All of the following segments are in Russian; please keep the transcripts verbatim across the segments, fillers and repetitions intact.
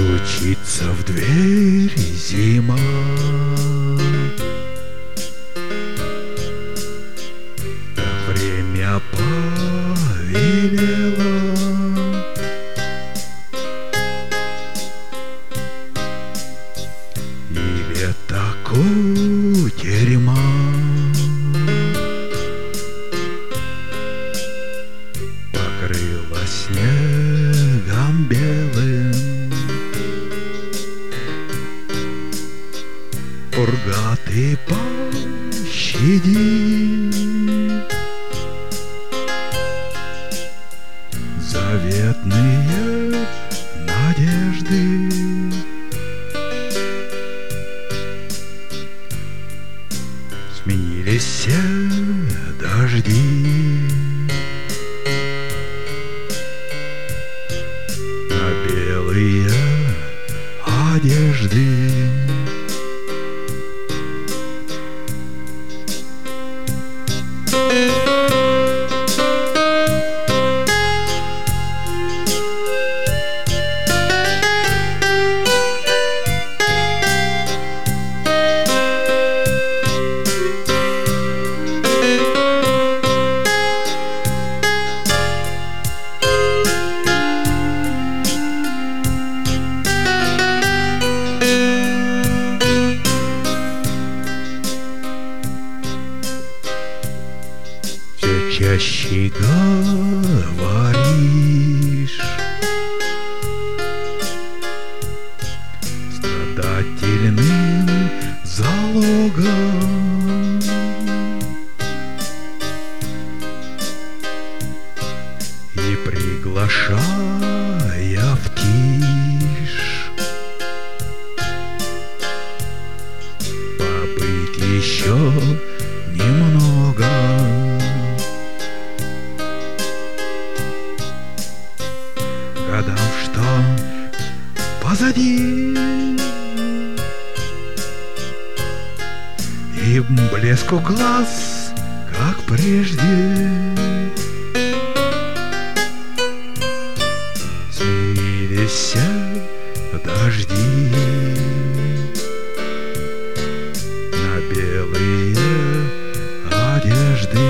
Стучится в дверь зима, как время повелело. И лето кутерьма покрыла снегом белым. Пурга, ты пощади заветные надежды. Сменились все дожди на белые одежды. Чаще говоришь страдательным залогом, и приглашая в тишь побыть еще немного. Годам, что позади, и блеску глаз, как прежде, сменились все дожди на белые одежды.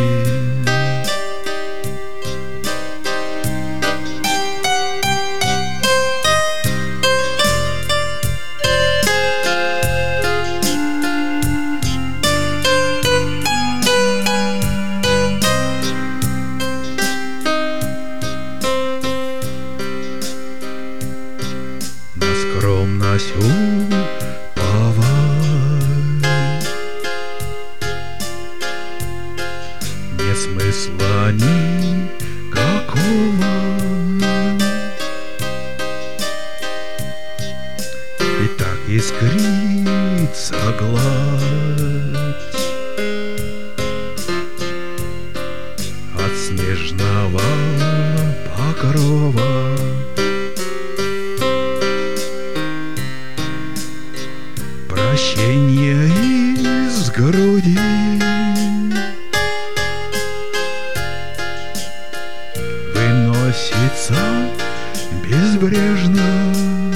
Скромность уповай, нет смысла никакого, и так искрится гладь от снежного покрова. Прощение из груди выносится безбрежно.